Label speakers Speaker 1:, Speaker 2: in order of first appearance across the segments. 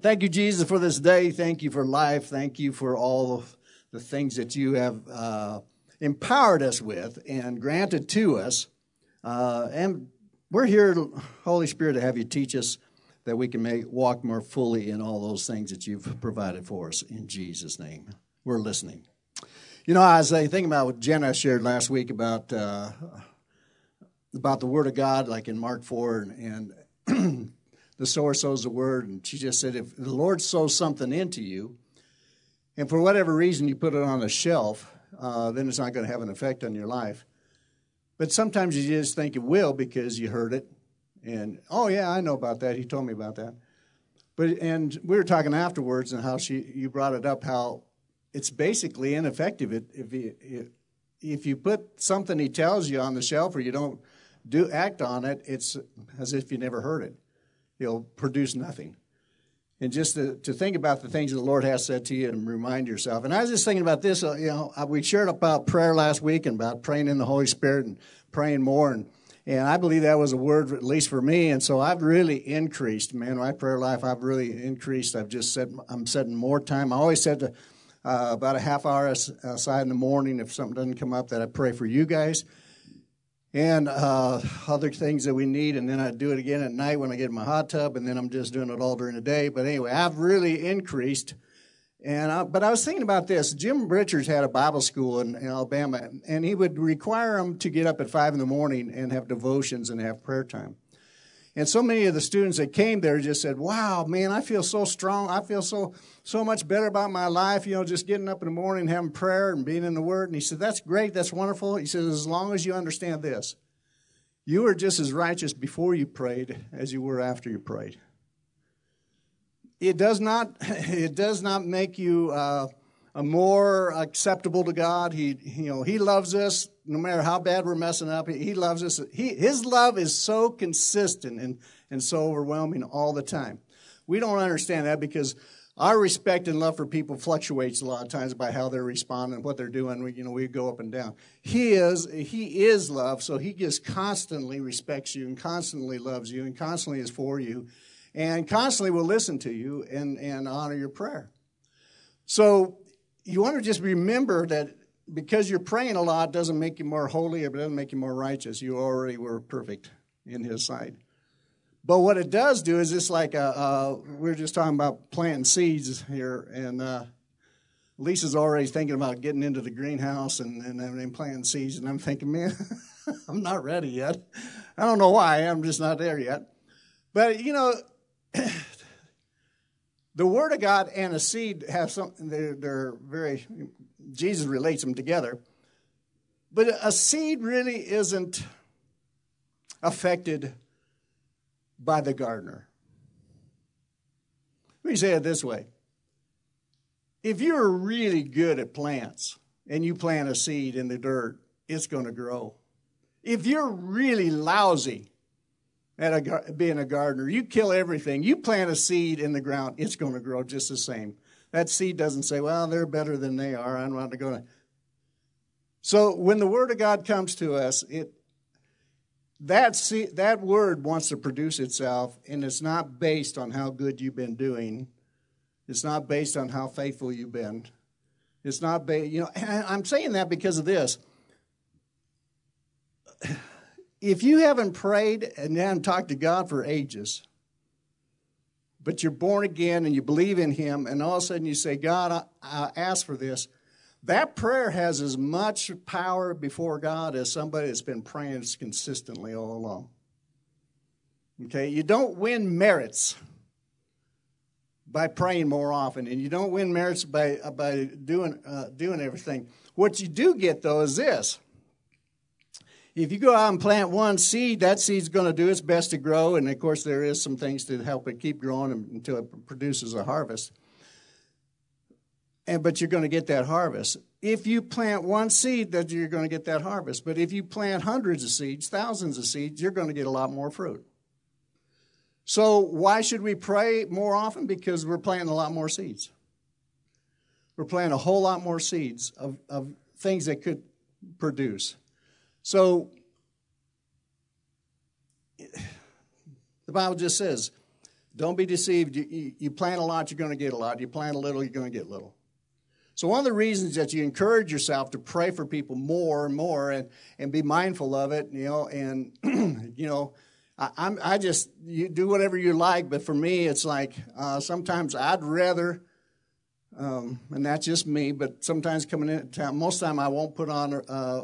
Speaker 1: Thank you, Jesus, for this day. Thank you for life. Thank you for all of the things that you have empowered us with and granted to us. And we're here, Holy Spirit, to have you teach us that we can walk more fully in all those things that you've provided for us. In Jesus' name, we're listening. You know, as I think about what Jenna shared last week about the Word of God, like in Mark 4, and the sower sows the Word, and she just said, if the Lord sows something into you, and for whatever reason you put it on a shelf, then it's not going to have an effect on your life. But sometimes you just think it will because you heard it, and, oh, yeah, I know about that. He told me about that. And we were talking afterwards and how you brought it up, how it's basically ineffective. If you put something he tells you on the shelf or you don't act on it, it's as if you never heard it. It'll produce nothing. And just to think about the things that the Lord has said to you and remind yourself. And I was just thinking about this, we shared about prayer last week and about praying in the Holy Spirit and praying more. And I believe that was a word, at least for me. And so I've really increased, man, my prayer life, I've really increased. I'm setting more time. I always set about a half hour aside in the morning if something doesn't come up that I pray for you guys. And other things that we need, and then I do it again at night when I get in my hot tub, and then I'm just doing it all during the day. But anyway, I've really increased. But I was thinking about this. Jim Richards had a Bible school in Alabama, and he would require them to get up at 5 in the morning and have devotions and have prayer time. And so many of the students that came there just said, wow, man, I feel so strong. I feel so much better about my life, just getting up in the morning and having prayer and being in the Word. And he said, that's great. That's wonderful. He says, as long as you understand this, you were just as righteous before you prayed as you were after you prayed. It does not make you more acceptable to God. He loves us no matter how bad we're messing up. He loves us. His love is so consistent and so overwhelming all the time. We don't understand that because our respect and love for people fluctuates a lot of times by how they're responding, what they're doing. We go up and down. He is love, so he just constantly respects you and constantly loves you and constantly is for you and constantly will listen to you and honor your prayer. So you want to just remember that because you're praying a lot doesn't make you more holy or doesn't make you more righteous. You already were perfect in his sight. But what it does do is it's like we're just talking about planting seeds here, and Lisa's already thinking about getting into the greenhouse and planting seeds, and I'm thinking, man, I'm not ready yet. I don't know why. I'm just not there yet. But, the Word of God and a seed have something, they're very, Jesus relates them together. But a seed really isn't affected by the gardener. Let me say it this way. If you're really good at plants and you plant a seed in the dirt, it's going to grow. If you're really lousy at being a gardener, you kill everything. You plant a seed in the ground, it's going to grow just the same. That seed doesn't say, well, they're better than they are. I'm not going to. So when the Word of God comes to us, that Word wants to produce itself, and it's not based on how good you've been doing. It's not based on how faithful you've been. It's not based, and I'm saying that because of this. If you haven't prayed and haven't talked to God for ages, but you're born again and you believe in him, and all of a sudden you say, God, I ask for this, that prayer has as much power before God as somebody that's been praying consistently all along. Okay? You don't win merits by praying more often, and you don't win merits by doing everything. What you do get, though, is this. If you go out and plant one seed, that seed's going to do its best to grow. And, of course, there is some things to help it keep growing until it produces a harvest. But you're going to get that harvest. If you plant one seed, then you're going to get that harvest. But if you plant hundreds of seeds, thousands of seeds, you're going to get a lot more fruit. So why should we pray more often? Because we're planting a lot more seeds. We're planting a whole lot more seeds of things that could produce. So the Bible just says, Don't be deceived. You plant a lot, you're going to get a lot. You plant a little, you're going to get little. So one of the reasons that you encourage yourself to pray for people more and more and be mindful of it, and, I just, you do whatever you like, but for me, it's like sometimes I'd rather, and that's just me, but sometimes coming in at town, most of the time I won't put on,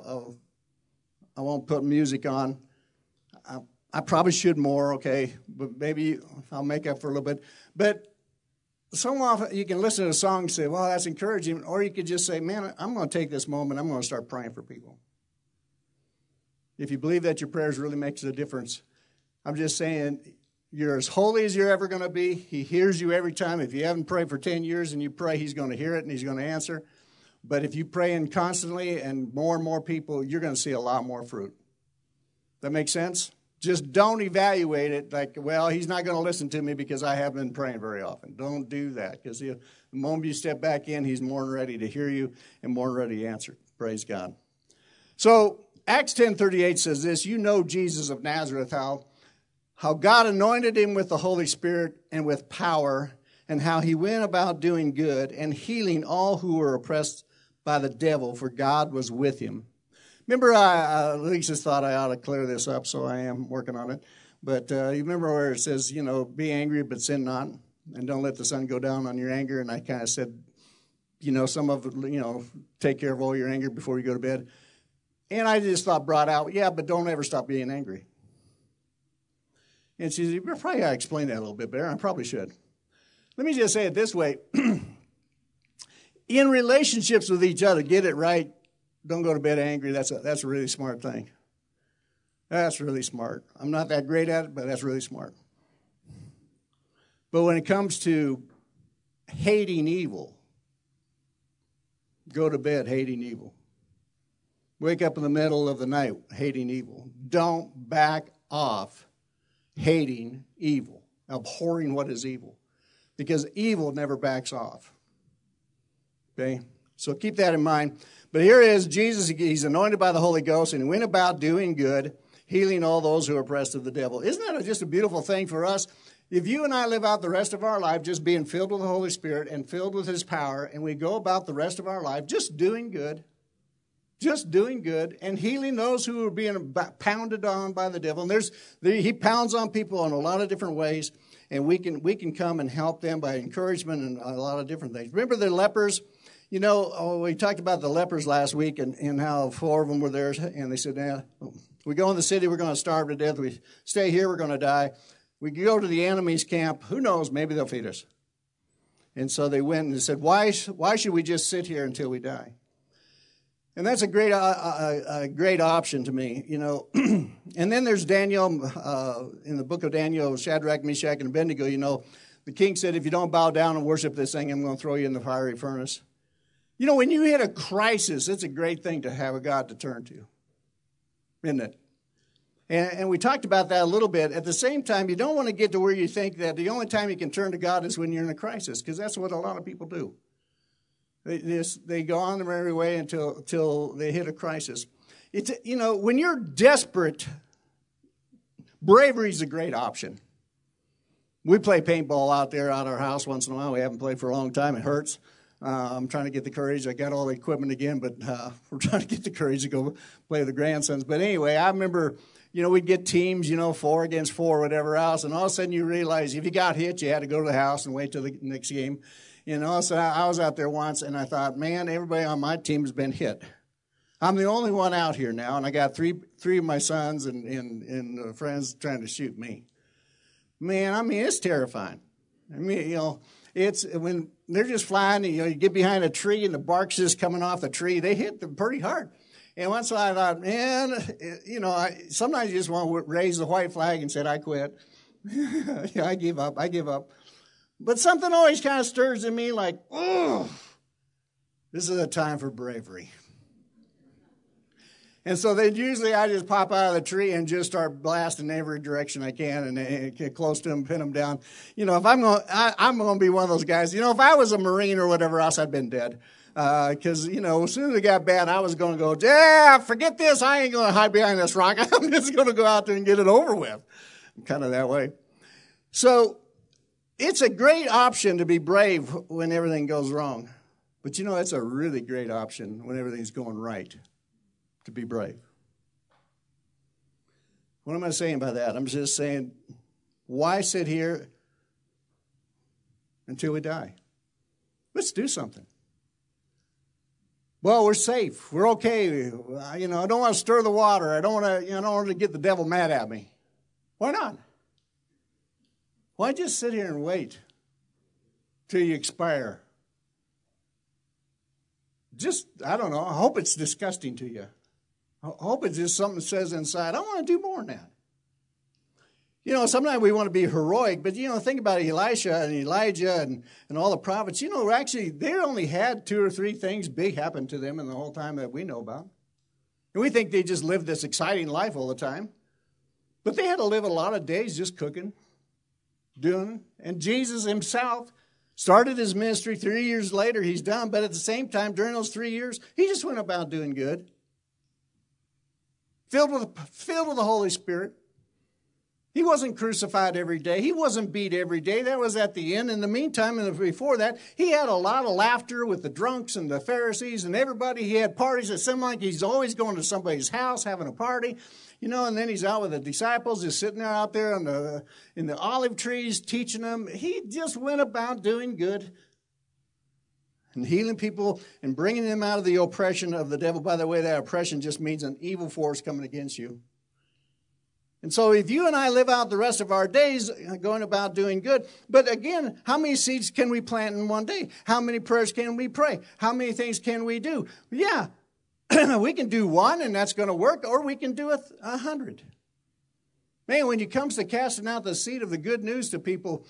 Speaker 1: I won't put music on. I probably should more, okay, but maybe I'll make up for a little bit. But so often you can listen to a song and say, well, that's encouraging, or you could just say, man, I'm going to take this moment, I'm going to start praying for people. If you believe that your prayers really makes a difference, I'm just saying, you're as holy as you're ever going to be. He hears you every time. If you haven't prayed for 10 years and you pray, he's going to hear it and he's going to answer. But if you pray in constantly and more people, you're going to see a lot more fruit. That makes sense? Just don't evaluate it like, well, he's not going to listen to me because I haven't been praying very often. Don't do that, because the moment you step back in, he's more than ready to hear you and more than ready to answer. Praise God. So Acts 10:38 says this, you know Jesus of Nazareth, how God anointed him with the Holy Spirit and with power, and how he went about doing good and healing all who were oppressed by the devil, for God was with him. Remember, Lisa thought I ought to clear this up, so I am working on it. But you remember where it says, be angry but sin not, and don't let the sun go down on your anger. And I kind of said, some of it, take care of all your anger before you go to bed. And I just brought out, yeah, but don't ever stop being angry. And she said, you probably got to explain that a little bit better. I probably should. Let me just say it this way. In relationships with each other, get it right. Don't go to bed angry. That's a really smart thing. That's really smart. I'm not that great at it, but that's really smart. But when it comes to hating evil, go to bed hating evil. Wake up in the middle of the night hating evil. Don't back off hating evil, abhorring what is evil, because evil never backs off. Okay? So keep that in mind. But here is Jesus, he's anointed by the Holy Ghost, and he went about doing good, healing all those who are oppressed of the devil. Isn't that just a beautiful thing for us? If you and I live out the rest of our life just being filled with the Holy Spirit and filled with his power, and we go about the rest of our life just doing good, and healing those who are being pounded on by the devil. And he pounds on people in a lot of different ways, and we can come and help them by encouragement and a lot of different things. Remember the lepers? We talked about the lepers last week and how 4 of them were there, and they said, we go in the city, we're going to starve to death. We stay here, we're going to die. We go to the enemy's camp. Who knows? Maybe they'll feed us. And so they went and they said, why should we just sit here until we die? And that's a great option to me, And then there's Daniel, in the book of Daniel, Shadrach, Meshach, and Abednego, the king said, if you don't bow down and worship this thing, I'm going to throw you in the fiery furnace. When you hit a crisis, it's a great thing to have a God to turn to, isn't it? And we talked about that a little bit. At the same time, you don't want to get to where you think that the only time you can turn to God is when you're in a crisis, because that's what a lot of people do. They go on their merry way until they hit a crisis. When you're desperate, bravery is a great option. We play paintball out there at our house once in a while. We haven't played for a long time. It hurts. I'm trying to get the courage. I got all the equipment again, but we're trying to get the courage to go play with the grandsons. But anyway, I remember, we'd get teams, 4 against 4, whatever else, and all of a sudden you realize if you got hit, you had to go to the house and wait till the next game. So I was out there once, and I thought, man, everybody on my team has been hit. I'm the only one out here now, and I got three of my sons and friends trying to shoot me. Man, it's terrifying. It's when they're just flying, you get behind a tree and the bark's just coming off the tree. They hit them pretty hard. And once I thought, man, sometimes you just want to raise the white flag and say, I quit. I give up. But something always kind of stirs in me like, oh, this is a time for bravery. And so then usually I just pop out of the tree and just start blasting every direction I can and get close to them, pin them down. If I'm going to be one of those guys. If I was a Marine or whatever else, I'd been dead. Because, as soon as it got bad, I was going to go, forget this. I ain't going to hide behind this rock. I'm just going to go out there and get it over with. I'm kind of that way. So It's a great option to be brave when everything goes wrong. But it's a really great option when everything's going right to be brave. What am I saying by that? I'm just saying, why sit here until we die? Let's do something. Well, we're safe. We're okay. I don't want to stir the water. I don't want to get the devil mad at me. Why not? Why just sit here and wait till you expire? I don't know. I hope it's disgusting to you. I hope it's just something that says inside, I want to do more than that. Sometimes we want to be heroic, but, think about Elisha and Elijah and all the prophets. Actually, they only had 2 or 3 things big happen to them in the whole time that we know about. And we think they just lived this exciting life all the time. But they had to live a lot of days just cooking, doing. And Jesus himself started his ministry. 3 years later, he's done. But at the same time, during those 3 years, he just went about doing good. Filled with the Holy Spirit. He wasn't crucified every day. He wasn't beat every day. That was at the end. In the meantime, and before that, he had a lot of laughter with the drunks and the Pharisees and everybody. He had parties. It seemed like he's always going to somebody's house, having a party. And then he's out with the disciples, just sitting there out there in the olive trees, teaching them. He just went about doing good and healing people and bringing them out of the oppression of the devil. By the way, that oppression just means an evil force coming against you. And so if you and I live out the rest of our days going about doing good, but again, how many seeds can we plant in one day? How many prayers can we pray? How many things can we do? Yeah, we can do 1 and that's going to work, or we can do 100. Man, when it comes to casting out the seed of the good news to people,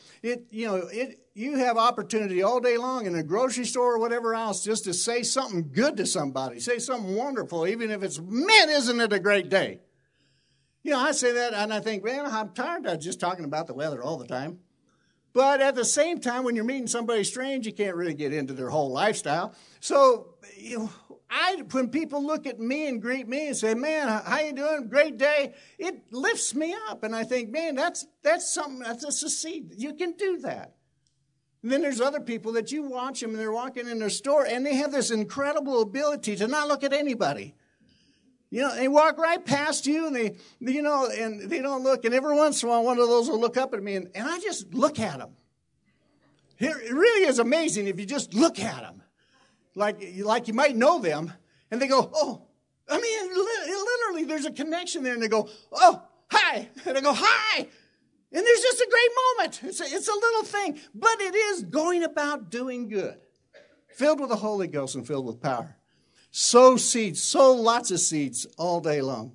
Speaker 1: you have opportunity all day long in a grocery store or whatever else just to say something good to somebody, say something wonderful, even if it's, man, isn't it a great day? I say that and I think, man, I'm tired of just talking about the weather all the time. But at the same time, when you're meeting somebody strange, you can't really get into their whole lifestyle. So when people look at me and greet me and say, man, how you doing? Great day. It lifts me up. And I think, man, that's something, that's a seed. You can do that. And then there's other people that you watch them and they're walking in their store and they have this incredible ability to not look at anybody. They walk right past you and they don't look. And every once in a while, one of those will look up at me and I just look at them. It really is amazing if you just look at them. Like you might know them. And they go, oh, literally there's a connection there. And they go, oh, hi. And I go, hi. And there's just a great moment. It's a little thing. But it is going about doing good. Filled with the Holy Ghost and filled with power. Sow seeds, sow lots of seeds all day long.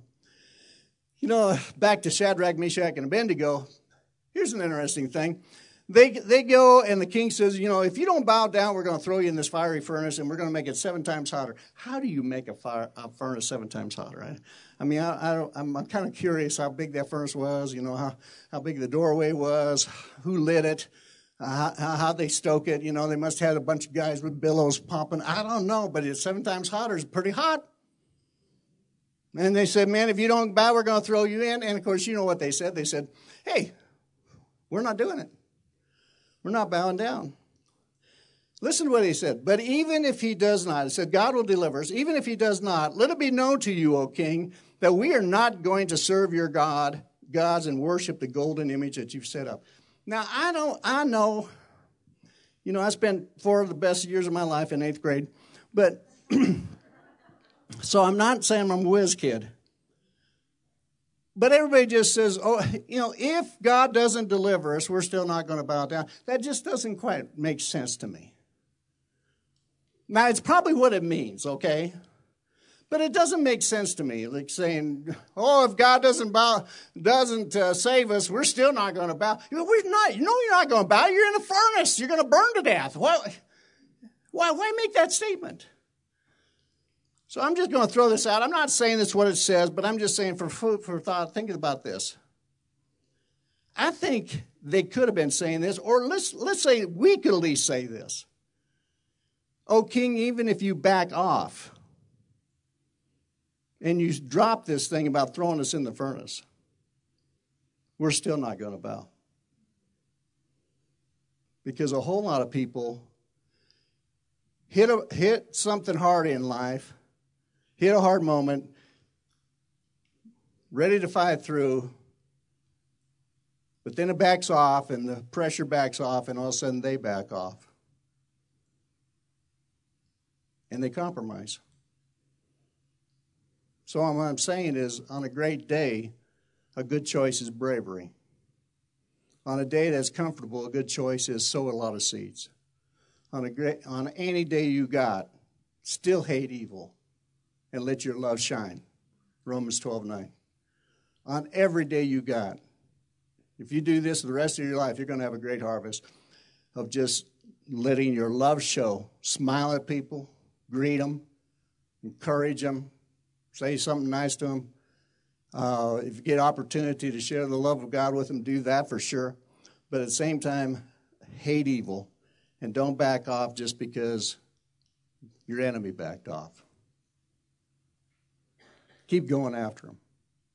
Speaker 1: Back to Shadrach, Meshach, and Abednego, here's an interesting thing. They go and the king says, if you don't bow down, we're going to throw you in this fiery furnace and we're going to make it 7 times hotter. How do you make a furnace 7 times hotter? Right? I'm kind of curious how big that furnace was, how big the doorway was, who lit it. How they stoke it. They must have had a bunch of guys with billows pumping. I don't know, but it's 7 times hotter. It's pretty hot. And they said, man, if you don't bow, we're going to throw you in. And, of course, you know what they said. They said, hey, we're not doing it. We're not bowing down. Listen to what he said. But even if he does not, it said, God will deliver us. Even if he does not, let it be known to you, O king, that we are not going to serve your gods and worship the golden image that you've set up. Now, I know, I spent 4 of the best years of my life in 8th grade, but so I'm not saying I'm a whiz kid. But everybody just says, if God doesn't deliver us, we're still not going to bow down. That just doesn't quite make sense to me. Now, it's probably what it means, okay? But it doesn't make sense to me, like saying, if God doesn't save us, we're still not going to bow. We're not. You're not going to bow. You're in a furnace. You're going to burn to death. Why make that statement? So I'm just going to throw this out. I'm not saying that's what it says, but I'm just saying for food for thought, thinking about this. I think they could have been saying this, or let's say we could at least say this. O king, even if you back off, and you drop this thing about throwing us in the furnace, we're still not going to bow. Because a whole lot of people hit something hard in life, hit a hard moment, ready to fight through, but then it backs off and the pressure backs off and all of a sudden they back off. And they compromise. So what I'm saying is, on a great day, a good choice is bravery. On a day that's comfortable, a good choice is sow a lot of seeds. On any day you got, still hate evil and let your love shine. Romans 12:9. On every day you got, if you do this the rest of your life, you're going to have a great harvest of just letting your love show. Smile at people, greet them, encourage them, say something nice to them. If you get opportunity to share the love of God with them, do that for sure. But at the same time, hate evil and don't back off just because your enemy backed off. Keep going after them.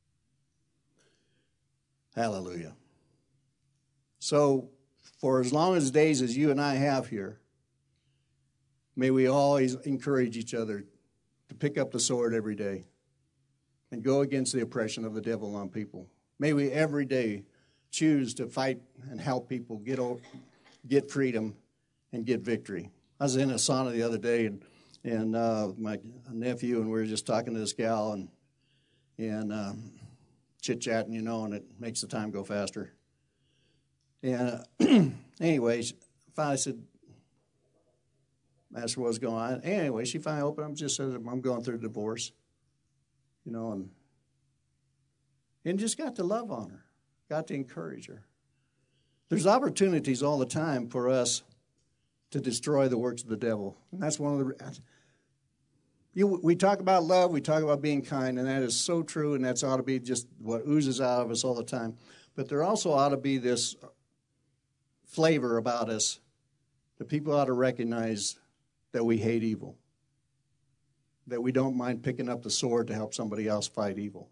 Speaker 1: Hallelujah. So, for as long as days as you and I have here, may we always encourage each other to pick up the sword every day and go against the oppression of the devil on people. May we every day choose to fight and help people get freedom and get victory. I was in a sauna the other day, and my nephew, and we were just talking to this gal and chit-chatting, and it makes the time go faster. And anyway, finally said, asked her what was going on. Anyway, she finally opened up and just said, I'm going through a divorce, and just got to love on her, got to encourage her. There's opportunities all the time for us to destroy the works of the devil. And that's one of the... we talk about love, we talk about being kind, and that is so true, and that's ought to be just what oozes out of us all the time. But there also ought to be this flavor about us that people ought to recognize that we hate evil, that we don't mind picking up the sword to help somebody else fight evil.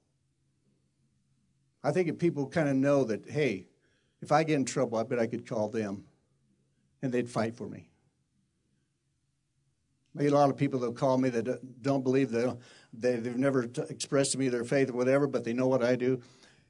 Speaker 1: I think if people kind of know that, hey, if I get in trouble, I bet I could call them, and they'd fight for me. Maybe a lot of people that call me that don't believe they've never expressed to me their faith or whatever, but they know what I do.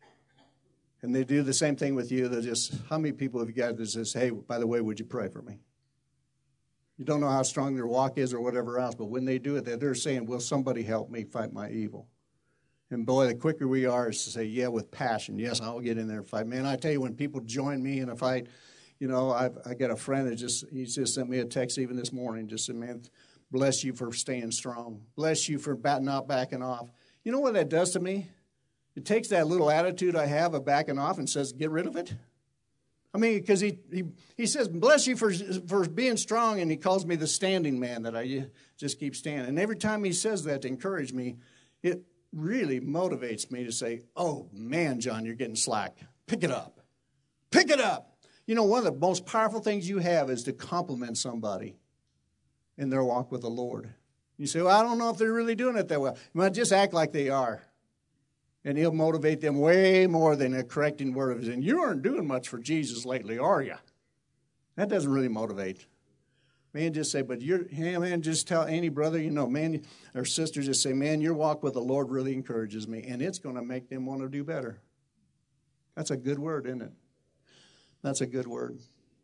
Speaker 1: And they do the same thing with you. They're just, how many people have you got that says, hey, by the way, would you pray for me? You don't know how strong their walk is or whatever else, but when they do it, they're saying, will somebody help me fight my evil? And boy, the quicker we are is to say, yeah, with passion. Yes, I'll get in there and fight. Man, I tell you, when people join me in a fight, I got a friend that he just sent me a text even this morning, just said, man, bless you for staying strong. Bless you for not backing off. You know what that does to me? It takes that little attitude I have of backing off and says, get rid of it. I mean, because he says, bless you for being strong, and he calls me the standing man, that I just keep standing. And every time he says that to encourage me, it really motivates me to say, oh, man, John, you're getting slack. Pick it up. Pick it up. One of the most powerful things you have is to compliment somebody in their walk with the Lord. You say, well, I don't know if they're really doing it that well. Well, just act like they are. And he'll motivate them way more than a correcting word of his. And you aren't doing much for Jesus lately, are you? That doesn't really motivate. Man, just say, but just tell any brother, man, or sister, just say, man, your walk with the Lord really encourages me. And it's going to make them want to do better. That's a good word, isn't it? That's a good word.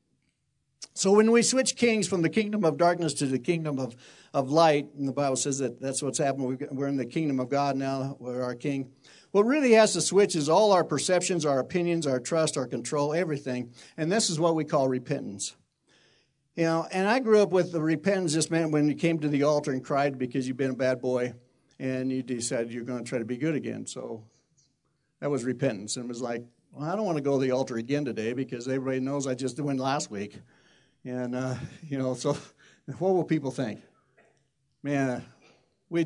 Speaker 1: So when we switch kings from the kingdom of darkness to the kingdom of light, and the Bible says that that's what's happened, we're in the kingdom of God now, we're our king. What really has to switch is all our perceptions, our opinions, our trust, our control, everything. And this is what we call repentance. And I grew up with the repentance just meant when you came to the altar and cried because you've been a bad boy and you decided you're going to try to be good again. So that was repentance. And it was like, well, I don't want to go to the altar again today because everybody knows I just went last week. And, so what will people think? Man, we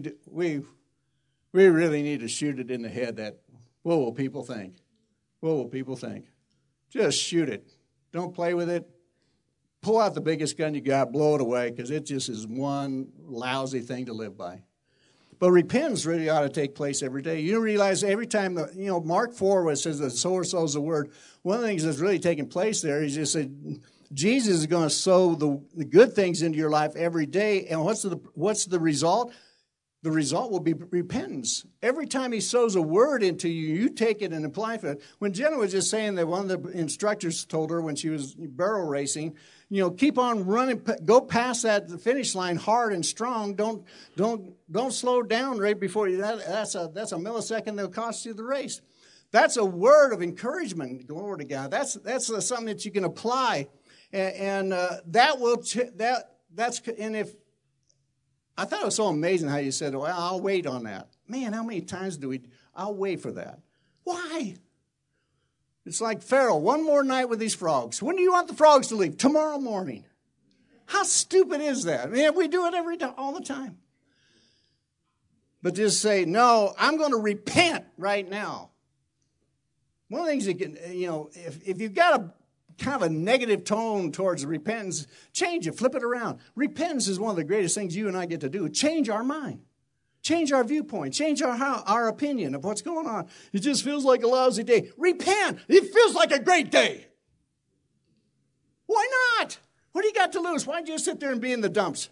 Speaker 1: really need to shoot it in the head that, what will people think? What will people think? Just shoot it. Don't play with it. Pull out the biggest gun you got, blow it away, because it just is one lousy thing to live by. But repentance really ought to take place every day. You realize every time, Mark 4, where it says the sower sows the word, one of the things that's really taking place there is just said, Jesus is going to sow the good things into your life every day. And what's the result? The result will be repentance. Every time he sows a word into you, you take it and apply it. When Jenna was just saying that one of the instructors told her when she was barrel racing, keep on running, go past that finish line hard and strong. Don't slow down right before you. That's a millisecond that'll cost you the race. That's a word of encouragement. Glory to God. That's something that you can apply, and that will and if. I thought it was so amazing how you said, well, I'll wait on that. Man, how many times I'll wait for that. Why? It's like Pharaoh, one more night with these frogs. When do you want the frogs to leave? Tomorrow morning. How stupid is that? Man, we do it all the time. But just say, no, I'm going to repent right now. One of the things you can, if you've got a kind of a negative tone towards repentance, change it, flip it around. Repentance is one of the greatest things you and I get to do. Change our mind. Change our viewpoint. Change our opinion of what's going on. It just feels like a lousy day. Repent. It feels like a great day. Why not? What do you got to lose? Why don't you just sit there and be in the dumps?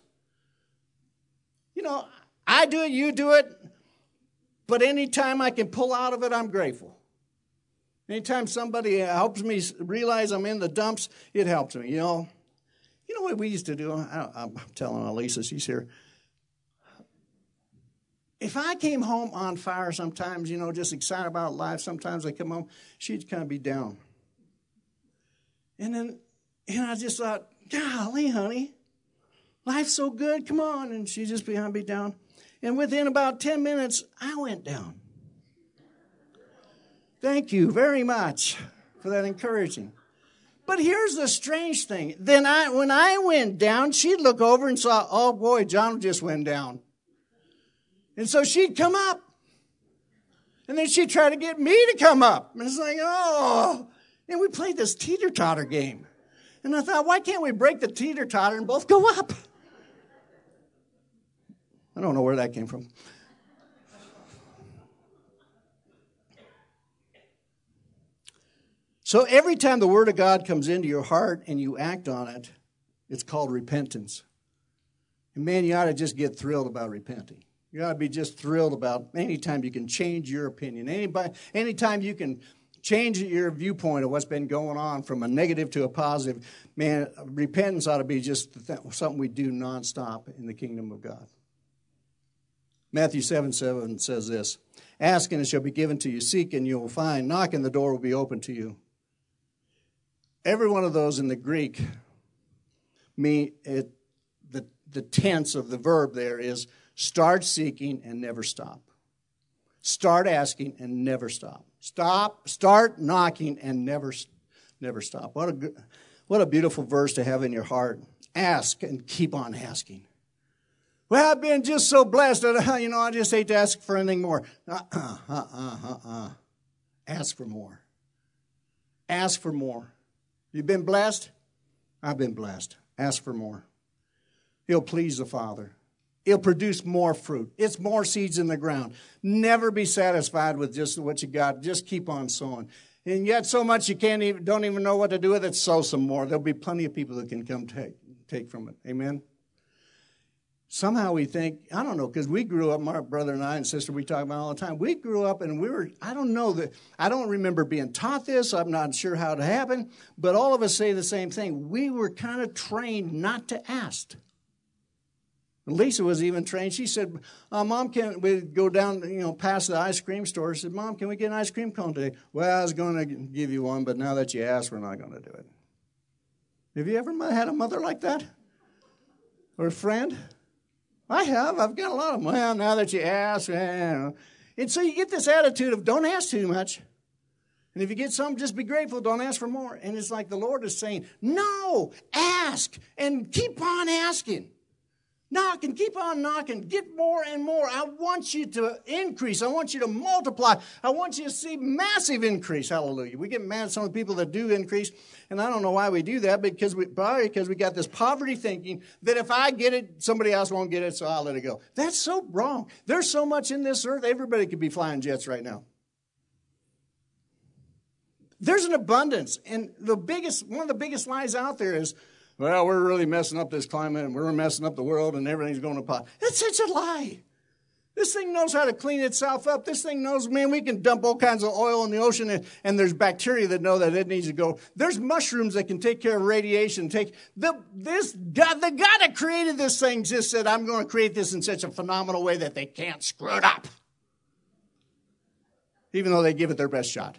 Speaker 1: I do it, you do it. But anytime I can pull out of it, I'm grateful. Anytime somebody helps me realize I'm in the dumps, it helps me. You know what we used to do? I'm telling Elisa, she's here. If I came home on fire sometimes, just excited about life, sometimes I come home, she'd kind of be down. And then, I just thought, golly, honey, life's so good, come on. And she'd just be down. And within about 10 minutes, I went down. Thank you very much for that encouraging. But here's the strange thing. Then when I went down, she'd look over and saw, oh boy, John just went down. And so she'd come up. And then she'd try to get me to come up. And it's like, oh. And we played this teeter-totter game. And I thought, why can't we break the teeter-totter and both go up? I don't know where that came from. So every time the Word of God comes into your heart and you act on it, it's called repentance. And man, you ought to just get thrilled about repenting. You ought to be just thrilled about any time you can change your opinion. Anytime you can change your viewpoint of what's been going on from a negative to a positive, man, repentance ought to be just something we do nonstop in the kingdom of God. Matthew 7:7 says this, ask and it shall be given to you, seek and you will find, knock and the door will be open to you. Every one of those in the Greek, the tense of the verb there is start seeking and never stop. Start asking and never stop. Start knocking and never stop. What a beautiful verse to have in your heart. Ask and keep on asking. Well, I've been just so blessed that, I just hate to ask for anything more. Ask for more. Ask for more. You've been blessed? I've been blessed. Ask for more. He'll please the Father. He'll produce more fruit. It's more seeds in the ground. Never be satisfied with just what you got. Just keep on sowing. And yet so much you don't even know what to do with it, sow some more. There'll be plenty of people that can come take from it. Amen? Somehow we think, I don't know, because we grew up, my brother and I and sister, we talk about it all the time. We grew up and I don't remember being taught this. I'm not sure how it happened. But all of us say the same thing. We were kind of trained not to ask. Lisa was even trained. She said, Mom, can we go down, past the ice cream store? She said, Mom, can we get an ice cream cone today? Well, I was going to give you one, but now that you asked, we're not going to do it. Have you ever had a mother like that? Or a friend? I have. I've got a lot of them. Well, now that you ask. And so you get this attitude of don't ask too much. And if you get some, just be grateful. Don't ask for more. And it's like the Lord is saying, no, ask and keep on asking. Knock and keep on knocking. Get more and more. I want you to increase. I want you to multiply. I want you to see massive increase. Hallelujah. We get mad at some of the people that do increase. And I don't know why we do that, probably because we got this poverty thinking that if I get it, somebody else won't get it, so I'll let it go. That's so wrong. There's so much in this earth. Everybody could be flying jets right now. There's an abundance. And one of the biggest lies out there is, well, we're really messing up this climate and we're messing up the world and everything's going to pot. It's such a lie. This thing knows how to clean itself up. This thing knows, man, we can dump all kinds of oil in the ocean and there's bacteria that know that it needs to go. There's mushrooms that can take care of radiation. The God that created this thing just said, I'm going to create this in such a phenomenal way that they can't screw it up. Even though they give it their best shot.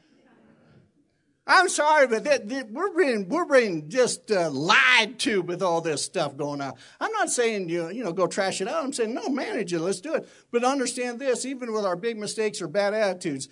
Speaker 1: I'm sorry, but we're being just lied to with all this stuff going on. I'm not saying go trash it out. I'm saying, no, manage it. Let's do it. But understand this, even with our big mistakes or bad attitudes,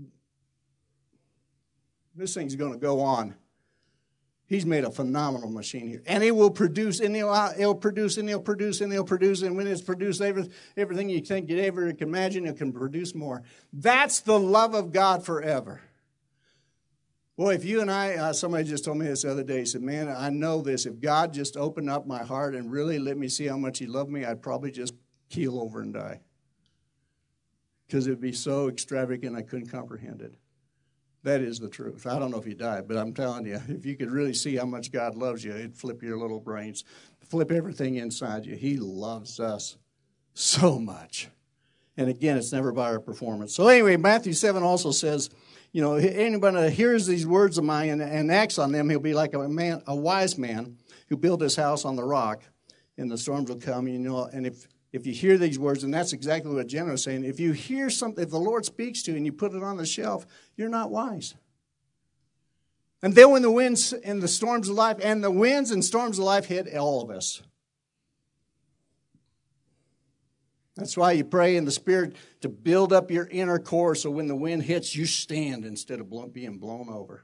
Speaker 1: this thing's going to go on. He's made a phenomenal machine here. And it will produce, and it'll produce, and it'll produce, and it'll produce. And when it's produced everything you think you ever can imagine, it can produce more. That's the love of God forever. Well, if you and I, somebody just told me this the other day, he said, man, I know this. If God just opened up my heart and really let me see how much he loved me, I'd probably just keel over and die. Because it would be so extravagant I couldn't comprehend it. That is the truth. I don't know if you died, but I'm telling you, if you could really see how much God loves you, it'd flip your little brains, flip everything inside you. He loves us so much. And again, it's never about our performance. So anyway, Matthew 7 also says, anybody that hears these words of mine and acts on them, he'll be like a wise man who built his house on the rock, and the storms will come. And if you hear these words, and that's exactly what Jenna was saying, if you hear something, if the Lord speaks to you and you put it on the shelf, you're not wise. And then when the winds and the storms of life, and the winds and storms of life hit all of us. That's why you pray in the Spirit to build up your inner core so when the wind hits, you stand instead of being blown over.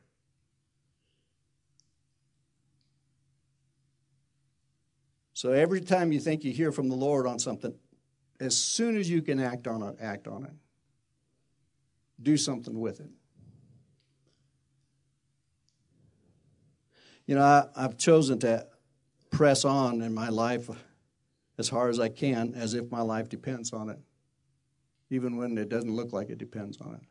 Speaker 1: So every time you think you hear from the Lord on something, as soon as you can act on it, act on it. Do something with it. I've chosen to press on in my life as hard as I can, as if my life depends on it, even when it doesn't look like it depends on it.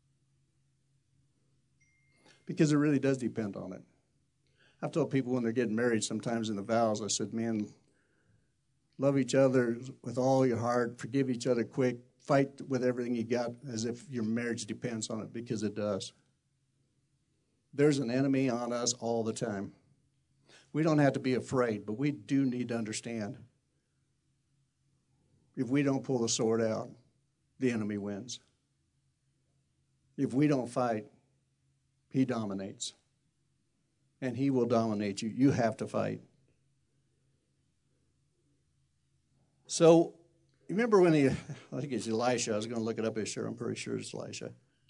Speaker 1: Because it really does depend on it. I've told people when they're getting married sometimes in the vows, I said, man, love each other with all your heart, forgive each other quick, fight with everything you got as if your marriage depends on it, because it does. There's an enemy on us all the time. We don't have to be afraid, but we do need to understand. If we don't pull the sword out, the enemy wins. If we don't fight, he dominates. And he will dominate you. You have to fight. So, remember when I think it's Elisha. I was going to look it up. I'm pretty sure it's Elisha.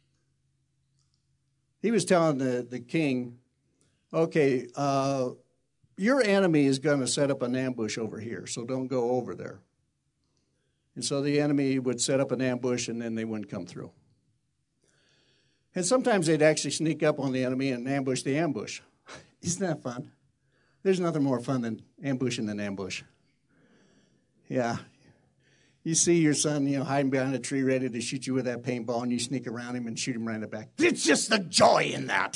Speaker 1: He was telling the king, okay, your enemy is going to set up an ambush over here, so don't go over there. And so the enemy would set up an ambush, and then they wouldn't come through. And sometimes they'd actually sneak up on the enemy and ambush the ambush. Isn't that fun? There's nothing more fun than ambushing an ambush. Yeah. You see your son, hiding behind a tree ready to shoot you with that paintball, and you sneak around him and shoot him right in the back. It's just the joy in that.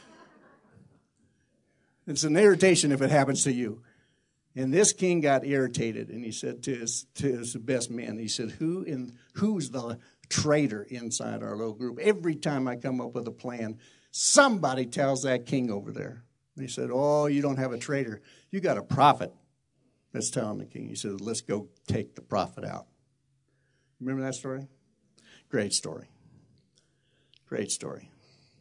Speaker 1: It's an irritation if it happens to you. And this king got irritated, and he said to his best men, he said, who's the traitor inside our little group? Every time I come up with a plan, somebody tells that king over there. And he said, oh, you don't have a traitor. You got a prophet that's telling the king. He said, let's go take the prophet out. Remember that story? Great story. Great story.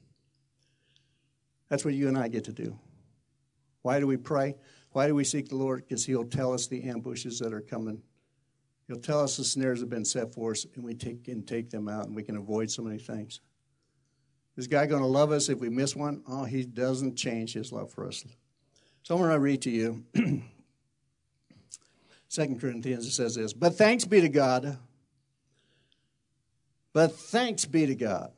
Speaker 1: That's what you and I get to do. Why do we pray? Why do we seek the Lord? Because he'll tell us the ambushes that are coming. He'll tell us the snares that have been set for us, and we can take them out, and we can avoid so many things. Is God going to love us if we miss one? Oh, he doesn't change his love for us. So I'm going to read to you 2 Corinthians. It says this, but thanks be to God. But thanks be to God.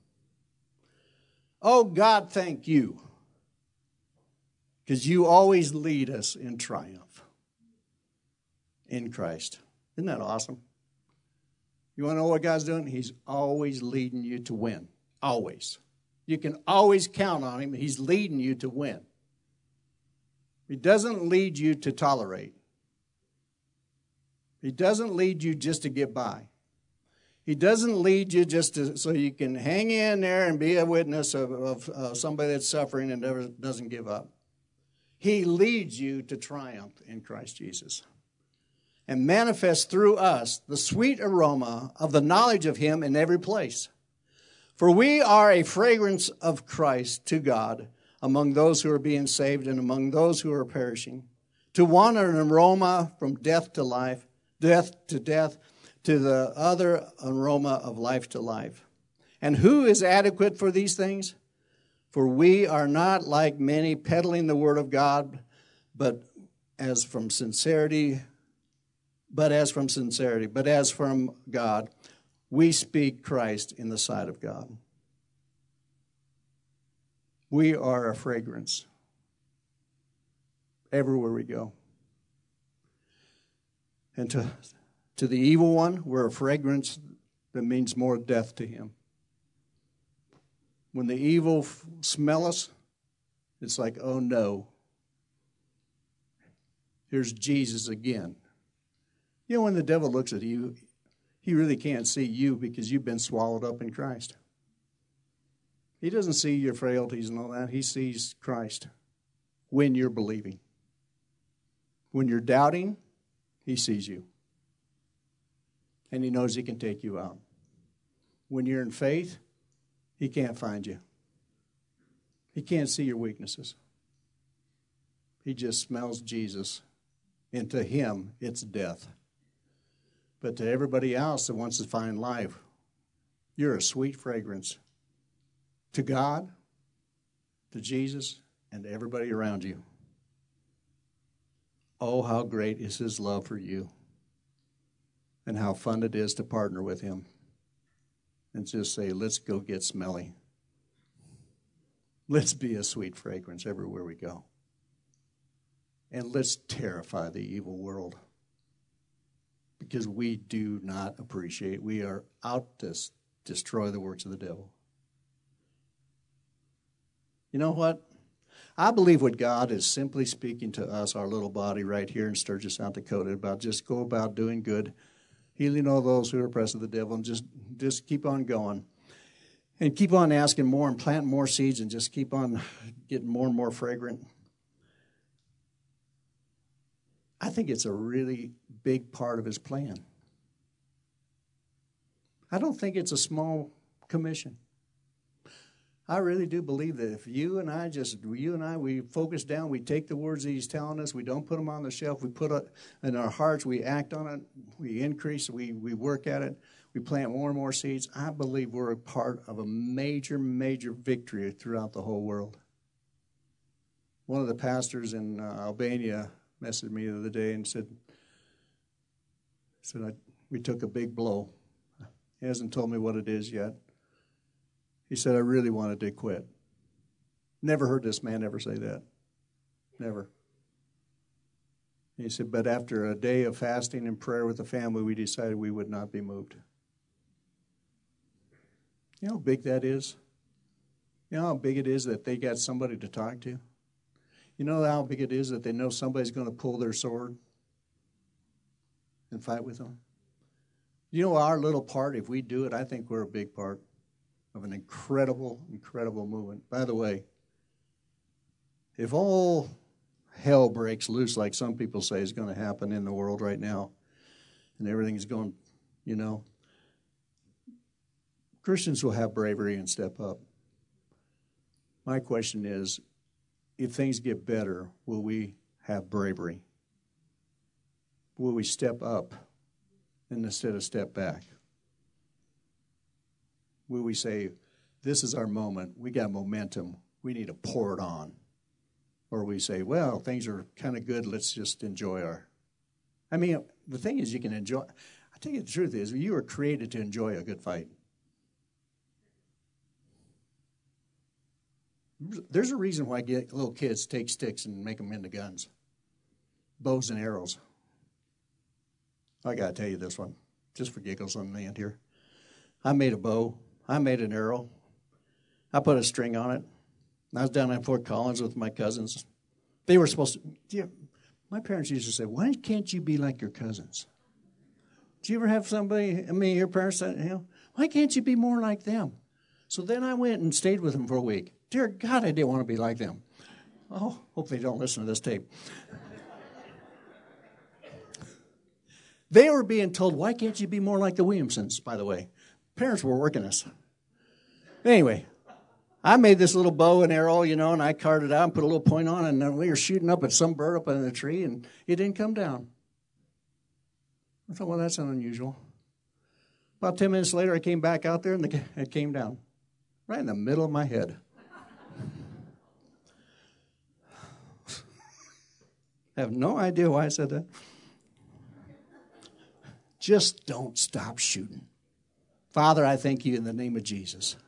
Speaker 1: Oh, God, thank you. Because you always lead us in triumph in Christ. Isn't that awesome? You want to know what God's doing? He's always leading you to win. Always. You can always count on him. He's leading you to win. He doesn't lead you to tolerate. He doesn't lead you just to get by. He doesn't lead you just so you can hang in there and be a witness of somebody that's suffering and never doesn't give up. He leads you to triumph in Christ Jesus and manifests through us the sweet aroma of the knowledge of him in every place. For we are a fragrance of Christ to God among those who are being saved and among those who are perishing. To one an aroma from death to life, death to death, to the other aroma of life to life. And who is adequate for these things? For we are not like many peddling the word of God, but as from God, we speak Christ in the sight of God. We are a fragrance everywhere we go. And to the evil one, we're a fragrance that means more death to him. When the evil smell us, it's like, oh no, here's Jesus again. You know, when the devil looks at you, he really can't see you because you've been swallowed up in Christ. He doesn't see your frailties and all that. He sees Christ when you're believing. When you're doubting, he sees you. And he knows he can take you out. When you're in faith, he can't find you. He can't see your weaknesses. He just smells Jesus. And to him, it's death. But to everybody else that wants to find life, you're a sweet fragrance to God, to Jesus, and to everybody around you. Oh, how great is his love for you, and how fun it is to partner with him and just say, let's go get smelly. Let's be a sweet fragrance everywhere we go. And let's terrify the evil world. Because we do not appreciate, we are out to destroy the works of the devil. You know what? I believe what God is simply speaking to us, our little body right here in Sturgis, South Dakota, about just go about doing good, healing all those who are oppressed of the devil, and just keep on going. And keep on asking more and planting more seeds and just keep on getting more and more fragrant. I think it's a really big part of his plan. I don't think it's a small commission. I really do believe that if you and I, we focus down, we take the words that he's telling us, we don't put them on the shelf, we put it in our hearts, we act on it, we increase, we work at it, we plant more and more seeds. I believe we're a part of a major, major victory throughout the whole world. One of the pastors in Albania messaged me the other day and said we took a big blow. He hasn't told me what it is yet. He said, I really wanted to quit. Never heard this man ever say that. Never. He said, but after a day of fasting and prayer with the family, we decided we would not be moved. You know how big that is? You know how big it is that they got somebody to talk to? You know how big it is that they know somebody's going to pull their sword and fight with them? You know our little part, if we do it, I think we're a big part of an incredible, incredible movement. By the way, if all hell breaks loose, like some people say is going to happen in the world right now, and everything's going, Christians will have bravery and step up. My question is, if things get better, will we have bravery? Will we step up instead of step back? Will we say, this is our moment, we got momentum, we need to pour it on? Or we say, well, things are kind of good, let's just enjoy the thing is you can enjoy, I tell you the truth is, you were created to enjoy a good fight. There's a reason why little kids take sticks and make them into guns, bows and arrows. I got to tell you this one, just for giggles on the end here. I made a bow. I made an arrow. I put a string on it. I was down at Fort Collins with my cousins. They were supposed to, my parents used to say, why can't you be like your cousins? Do you ever have somebody, your parents said, why can't you be more like them? So then I went and stayed with them for a week. Dear God, I didn't want to be like them. Oh, hope they don't listen to this tape. They were being told, why can't you be more like the Williamsons, by the way? Parents were working us. Anyway, I made this little bow and arrow, and I carved it out and put a little point on it, and then we were shooting up at some bird up in the tree, and it didn't come down. I thought, well, that's unusual. About 10 minutes later, I came back out there, and it came down right in the middle of my head. I have no idea why I said that. Just don't stop shooting. Father, I thank you in the name of Jesus.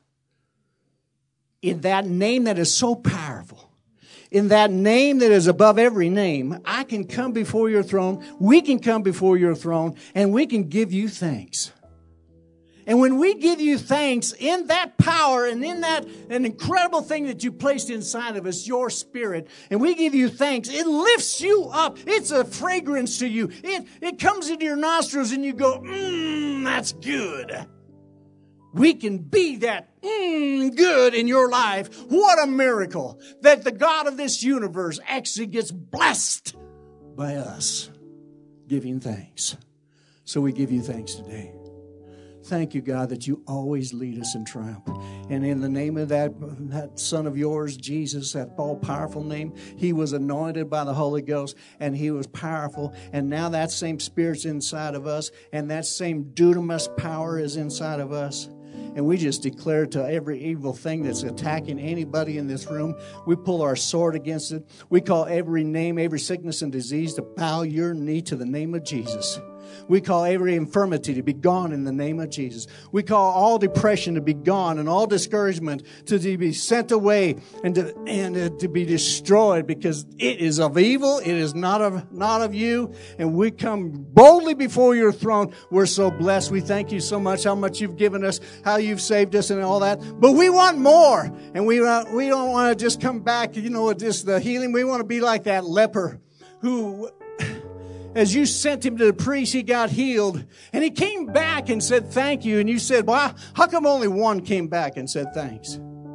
Speaker 1: In that name that is so powerful, in that name that is above every name, I can come before your throne, we can come before your throne, and we can give you thanks. And when we give you thanks in that power and in that an incredible thing that you placed inside of us, your spirit, and we give you thanks, it lifts you up. It's a fragrance to you. It comes into your nostrils and you go, that's good. We can be that good in your life. What a miracle that the God of this universe actually gets blessed by us giving thanks. So we give you thanks today. Thank you, God, that you always lead us in triumph. And in the name of that son of yours, Jesus, that all-powerful name, he was anointed by the Holy Ghost, and he was powerful. And now that same Spirit's inside of us, and that same dunamis power is inside of us. And we just declare to every evil thing that's attacking anybody in this room, we pull our sword against it. We call every name, every sickness and disease to bow your knee to the name of Jesus. We call every infirmity to be gone in the name of Jesus. We call all depression to be gone and all discouragement to be sent away and to be destroyed, because it is of evil. It is not of you. And we come boldly before your throne. We're so blessed. We thank you so much, how much you've given us, how you've saved us and all that. But we want more. And we don't want to just come back, just the healing. We want to be like that leper who, as you sent him to the priest, he got healed. And he came back and said, thank you. And you said, well, how come only one came back and said thanks?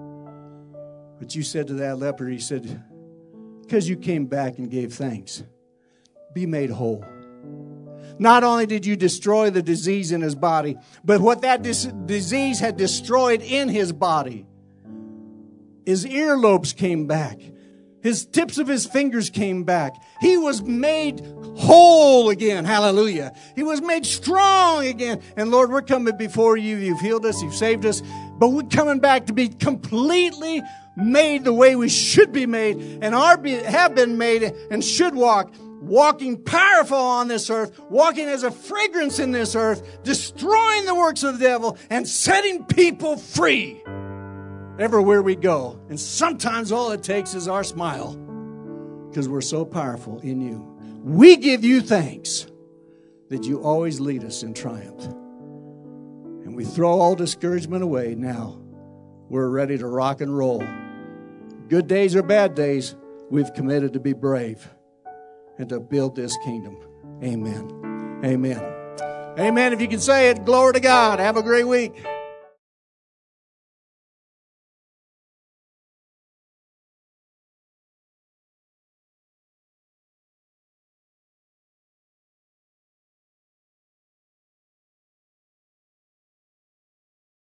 Speaker 1: But you said to that leper, he said, because you came back and gave thanks, be made whole. Not only did you destroy the disease in his body, but what that disease had destroyed in his body, his earlobes came back. His tips of his fingers came back. He was made whole again. Hallelujah. He was made strong again. And Lord, we're coming before you. You've healed us. You've saved us. But we're coming back to be completely made the way we should be made and have been made and should walk. Walking powerful on this earth, walking as a fragrance in this earth, destroying the works of the devil and setting people free everywhere we go. And sometimes all it takes is our smile, because we're so powerful in you. We give you thanks that you always lead us in triumph. And we throw all discouragement away now. We're ready to rock and roll. Good days or bad days, we've committed to be brave and to build this kingdom. Amen. Amen. Amen. If you can say it, glory to God. Have a great week.